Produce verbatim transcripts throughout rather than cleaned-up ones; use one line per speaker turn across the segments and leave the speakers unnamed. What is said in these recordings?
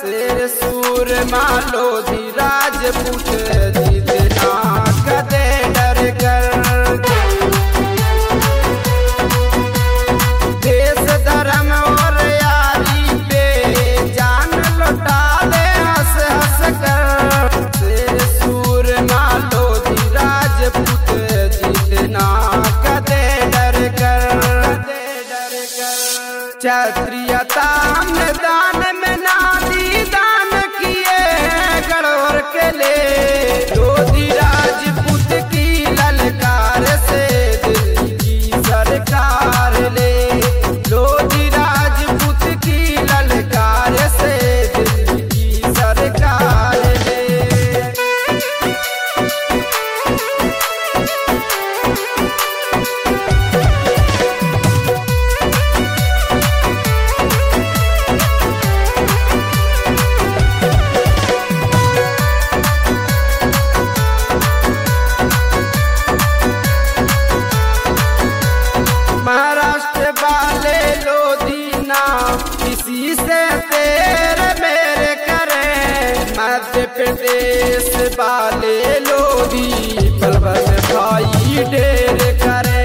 शेर सूर मालो धी राजपूत जीतना कदे डर कर। देश धर्म और यारी पे जान लौटा दे हंस हंस कर। शेर सूर मालो धी राजपूत जीतना कदे डर कर। क्षत्रियता में दान में नादी दान किए गढ़ोर के ले। लोधी राजपूत की ललकार से दिल्ली की सरकार ले। लोधी राजपूत की ललकार से दिल्ली की सरकार ले। महाराष्ट्र वाले लोधी ना किसी से तेरे मेरे करे। मध्य प्रदेश वाले लोधी पल भर में भाई ढेर करे।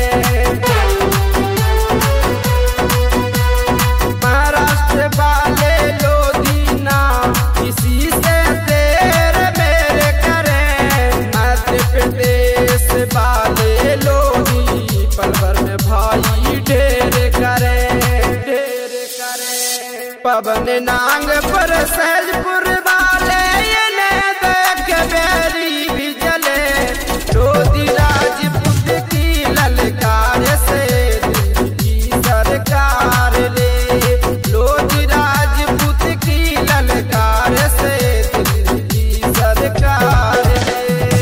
महाराष्ट्र वाले लोधी ना किसी से तेरे मेरे करे। मध्य प्रदेश वाले लोधी पल भर में भाई ढेर करे ढेर करे। पवन नांग पर सहजपुर वाले ने देख बेरी भी जले। लोधी राजपूत की ललकार से दिल्ली की सरकार ले। लोधी राजपूत की ललकार से दिल्ली की सरकार ले।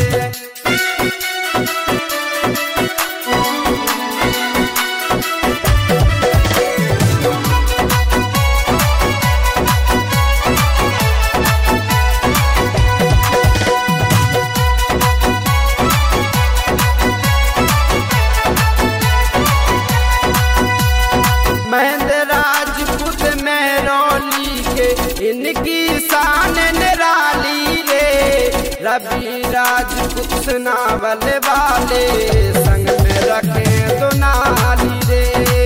महेंद्र राजपूत मेहरौली के इनकी शान निराली रे। रवि राजपूत सुनावल वाले संग में रखे दुनाली रे।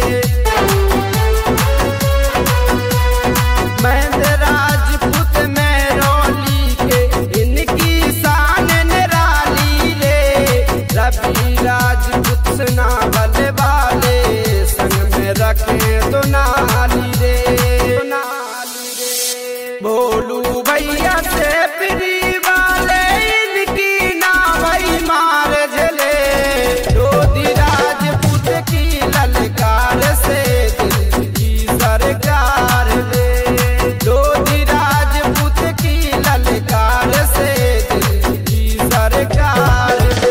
महेंद्र राजपूत मेहरौली के इनकी शान निराली रे। रवि राजपूत सुनावल वाले संग में रखे दुनाली रे दुनाली रे। भोलू भैया से प्री वाले इनकी ना भाई मार झले। लोधी राजपूत की ललकार से दिल्ली की सरकार ले। लोधी राजपूत की ललकार से दिल्ली की सरकार ले।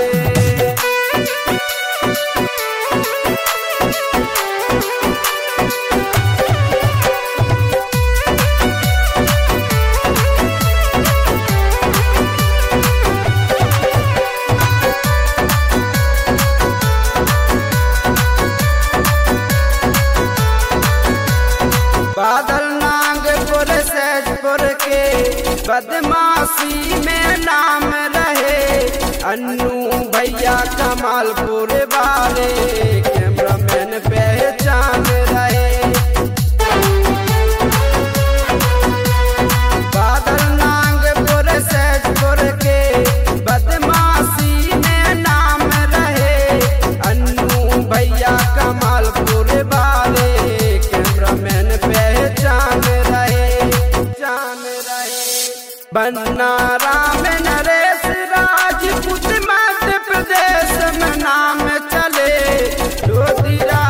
बादल नागपुर सहजपुर के बदमाशी में नाम रहे। अन्नू भैया कमालपुर वाले कैमरामैन पहचान रहे। बादल नागपुर सहजपुर के बदमाशी में नाम रहे। अन्नू भैया कमालपुर वाले कैमरामैन पहचान रहे जान रहे। बन्ना राम नरेश राजपूत मध्य प्रदेश में नाम चले। लोधी